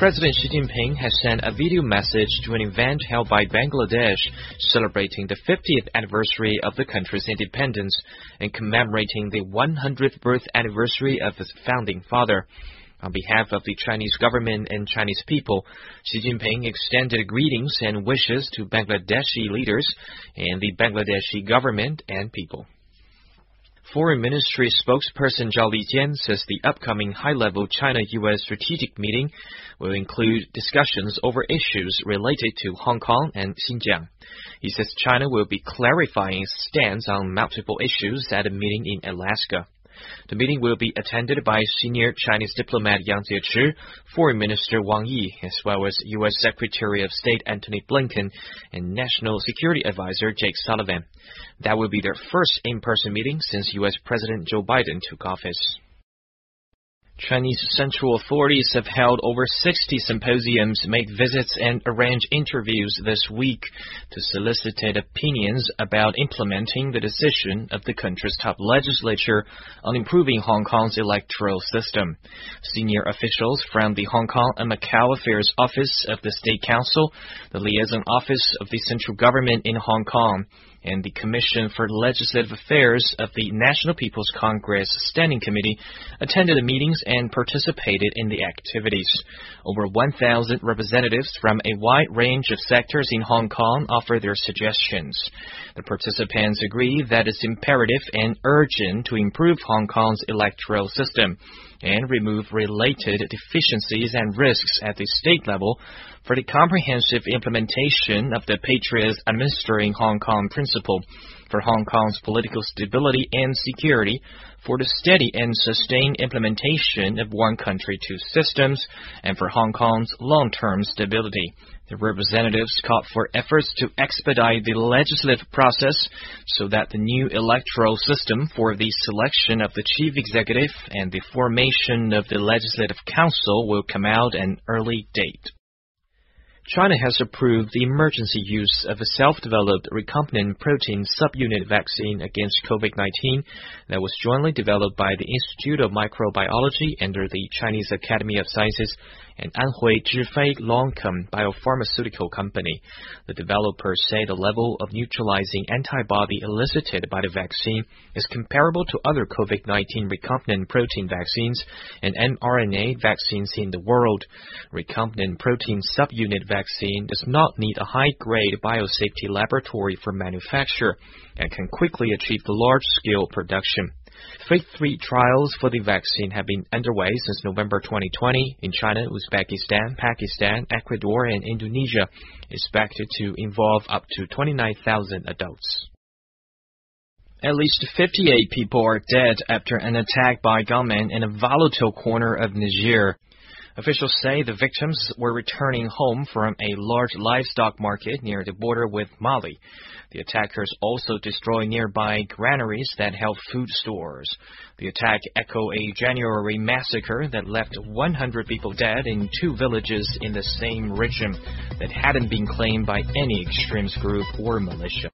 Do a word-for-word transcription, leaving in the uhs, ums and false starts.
President Xi Jinping has sent a video message to an event held by Bangladesh celebrating the fiftieth anniversary of the country's independence and commemorating the one hundredth birth anniversary of its founding father. On behalf of the Chinese government and Chinese people, Xi Jinping extended greetings and wishes to Bangladeshi leaders and the Bangladeshi government and people. Foreign Ministry spokesperson Zhao Lijian says the upcoming high-level China-U S strategic meeting will include discussions over issues related to Hong Kong and Xinjiang. He says China will be clarifying its stance on multiple issues at a meeting in Alaska. The meeting will be attended by senior Chinese diplomat Yang Jiechi, Foreign Minister Wang Yi, as well as U S Secretary of State Antony Blinken and National Security Advisor Jake Sullivan. That will be their first in-person meeting since U S President Joe Biden took office. Chinese central authorities have held over sixty symposiums, made visits, and arranged interviews this week to solicit opinions about implementing the decision of the country's top legislature on improving Hong Kong's electoral system. Senior officials from the Hong Kong and Macau Affairs Office of the State Council, the Liaison Office of the Central Government in Hong Kong, and the Commission for Legislative Affairs of the National People's Congress Standing Committee attended the meetings and participated in the activities. Over one thousand representatives from a wide range of sectors in Hong Kong offered their suggestions. The participants agree that it's imperative and urgent to improve Hong Kong's electoral system and remove related deficiencies and risks at the state level for the comprehensive implementation of the Patriots Administering Hong Kong principle, for Hong Kong's political stability and security, for the steady and sustained implementation of one country, two systems, and for Hong Kong's long-term stability. The representatives called for efforts to expedite the legislative process so that the new electoral system for the selection of the chief executive and the formation of the Legislative Council will come out at an early date. China has approved the emergency use of a self-developed recombinant protein subunit vaccine against COVID nineteen that was jointly developed by the Institute of Microbiology under the Chinese Academy of Sciences and Anhui Zhifei Longcom Biopharmaceutical Company. The developers say the level of neutralizing antibody elicited by the vaccine is comparable to other COVID nineteen recombinant protein vaccines and mRNA vaccines in the world. Recombinant protein subunit vaccine does not need a high-grade biosafety laboratory for manufacture and can quickly achieve the large-scale production. Phase three trials for the vaccine have been underway since November twenty twenty in China, Uzbekistan, Pakistan, Ecuador, and Indonesia, expected to involve up to twenty-nine thousand adults. At least fifty-eight people are dead after an attack by gunmen in a volatile corner of Niger. Officials say the victims were returning home from a large livestock market near the border with Mali. The attackers also destroyed nearby granaries that held food stores. The attack echoed a January massacre that left one hundred people dead in two villages in the same region that hadn't been claimed by any extremist group or militia.